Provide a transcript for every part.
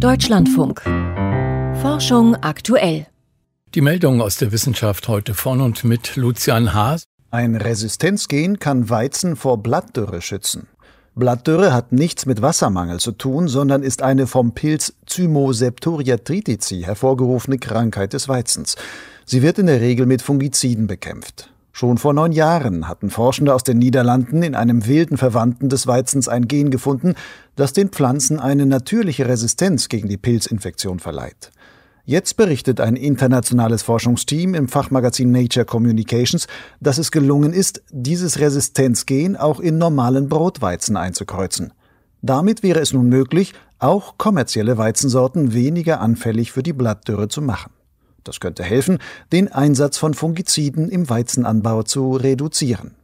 Deutschlandfunk. Forschung aktuell. Die Meldung aus der Wissenschaft heute von und mit Lucian Haas. Ein Resistenzgen kann Weizen vor Blattdürre schützen. Blattdürre hat nichts mit Wassermangel zu tun, sondern ist eine vom Pilz Zymoseptoria tritici hervorgerufene Krankheit des Weizens. Sie wird in der Regel mit Fungiziden bekämpft. Schon vor 9 Jahren hatten Forschende aus den Niederlanden in einem wilden Verwandten des Weizens ein Gen gefunden, das den Pflanzen eine natürliche Resistenz gegen die Pilzinfektion verleiht. Jetzt berichtet ein internationales Forschungsteam im Fachmagazin Nature Communications, dass es gelungen ist, dieses Resistenzgen auch in normalen Brotweizen einzukreuzen. Damit wäre es nun möglich, auch kommerzielle Weizensorten weniger anfällig für die Blattdürre zu machen. Das könnte helfen, den Einsatz von Fungiziden im Weizenanbau zu reduzieren.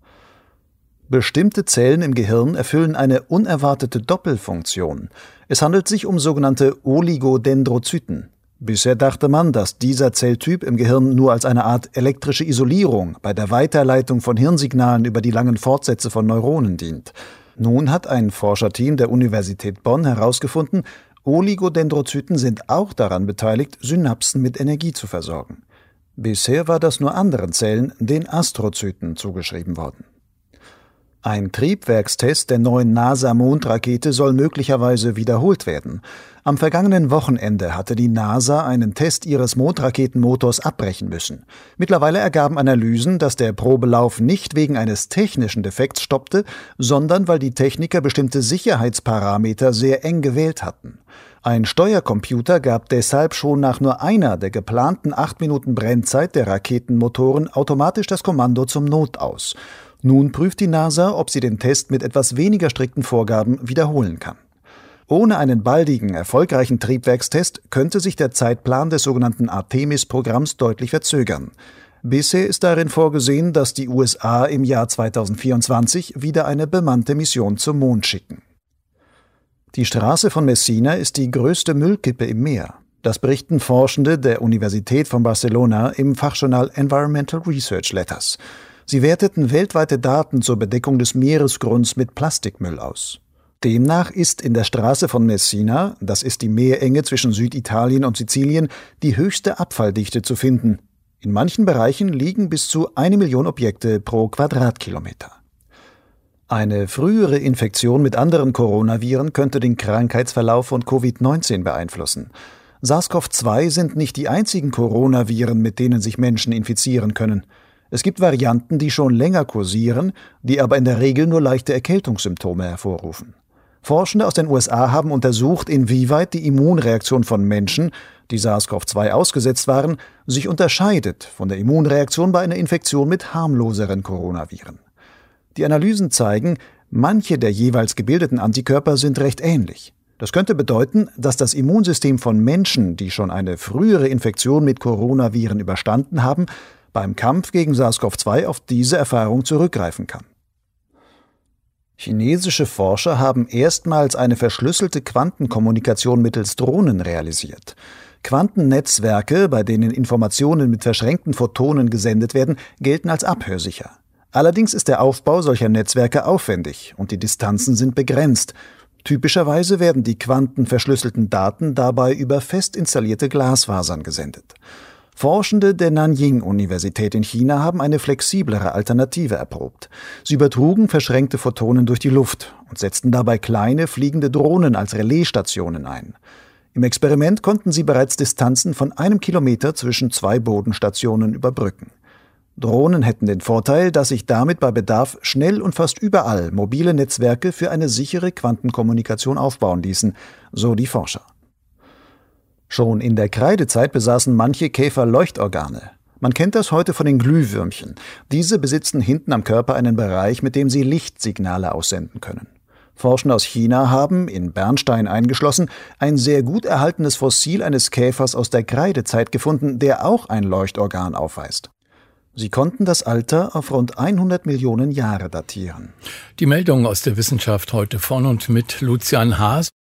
Bestimmte Zellen im Gehirn erfüllen eine unerwartete Doppelfunktion. Es handelt sich um sogenannte Oligodendrozyten. Bisher dachte man, dass dieser Zelltyp im Gehirn nur als eine Art elektrische Isolierung bei der Weiterleitung von Hirnsignalen über die langen Fortsätze von Neuronen dient. Nun hat ein Forscherteam der Universität Bonn herausgefunden, Oligodendrozyten sind auch daran beteiligt, Synapsen mit Energie zu versorgen. Bisher war das nur anderen Zellen, den Astrozyten, zugeschrieben worden. Ein Triebwerkstest der neuen NASA-Mondrakete soll möglicherweise wiederholt werden. Am vergangenen Wochenende hatte die NASA einen Test ihres Mondraketenmotors abbrechen müssen. Mittlerweile ergaben Analysen, dass der Probelauf nicht wegen eines technischen Defekts stoppte, sondern weil die Techniker bestimmte Sicherheitsparameter sehr eng gewählt hatten. Ein Steuercomputer gab deshalb schon nach nur einer der geplanten 8 Minuten Brennzeit der Raketenmotoren automatisch das Kommando zum Notaus. Nun prüft die NASA, ob sie den Test mit etwas weniger strikten Vorgaben wiederholen kann. Ohne einen baldigen, erfolgreichen Triebwerkstest könnte sich der Zeitplan des sogenannten Artemis-Programms deutlich verzögern. Bisher ist darin vorgesehen, dass die USA im Jahr 2024 wieder eine bemannte Mission zum Mond schicken. Die Straße von Messina ist die größte Müllkippe im Meer. Das berichten Forschende der Universität von Barcelona im Fachjournal Environmental Research Letters. Sie werteten weltweite Daten zur Bedeckung des Meeresgrunds mit Plastikmüll aus. Demnach ist in der Straße von Messina, das ist die Meerenge zwischen Süditalien und Sizilien, die höchste Abfalldichte zu finden. In manchen Bereichen liegen bis zu 1 Million Objekte pro Quadratkilometer. Eine frühere Infektion mit anderen Coronaviren könnte den Krankheitsverlauf von Covid-19 beeinflussen. SARS-CoV-2 sind nicht die einzigen Coronaviren, mit denen sich Menschen infizieren können. Es gibt Varianten, die schon länger kursieren, die aber in der Regel nur leichte Erkältungssymptome hervorrufen. Forschende aus den USA haben untersucht, inwieweit die Immunreaktion von Menschen, die SARS-CoV-2 ausgesetzt waren, sich unterscheidet von der Immunreaktion bei einer Infektion mit harmloseren Coronaviren. Die Analysen zeigen, manche der jeweils gebildeten Antikörper sind recht ähnlich. Das könnte bedeuten, dass das Immunsystem von Menschen, die schon eine frühere Infektion mit Coronaviren überstanden haben, beim Kampf gegen SARS-CoV-2 auf diese Erfahrung zurückgreifen kann. Chinesische Forscher haben erstmals eine verschlüsselte Quantenkommunikation mittels Drohnen realisiert. Quantennetzwerke, bei denen Informationen mit verschränkten Photonen gesendet werden, gelten als abhörsicher. Allerdings ist der Aufbau solcher Netzwerke aufwendig und die Distanzen sind begrenzt. Typischerweise werden die quantenverschlüsselten Daten dabei über fest installierte Glasfasern gesendet. Forschende der Nanjing-Universität in China haben eine flexiblere Alternative erprobt. Sie übertrugen verschränkte Photonen durch die Luft und setzten dabei kleine fliegende Drohnen als Relaisstationen ein. Im Experiment konnten sie bereits Distanzen von 1 Kilometer zwischen 2 Bodenstationen überbrücken. Drohnen hätten den Vorteil, dass sich damit bei Bedarf schnell und fast überall mobile Netzwerke für eine sichere Quantenkommunikation aufbauen ließen, so die Forscher. Schon in der Kreidezeit besaßen manche Käfer Leuchtorgane. Man kennt das heute von den Glühwürmchen. Diese besitzen hinten am Körper einen Bereich, mit dem sie Lichtsignale aussenden können. Forschende aus China haben, in Bernstein eingeschlossen, ein sehr gut erhaltenes Fossil eines Käfers aus der Kreidezeit gefunden, der auch ein Leuchtorgan aufweist. Sie konnten das Alter auf rund 100 Millionen Jahre datieren. Die Meldung aus der Wissenschaft heute von und mit Lucian Haas.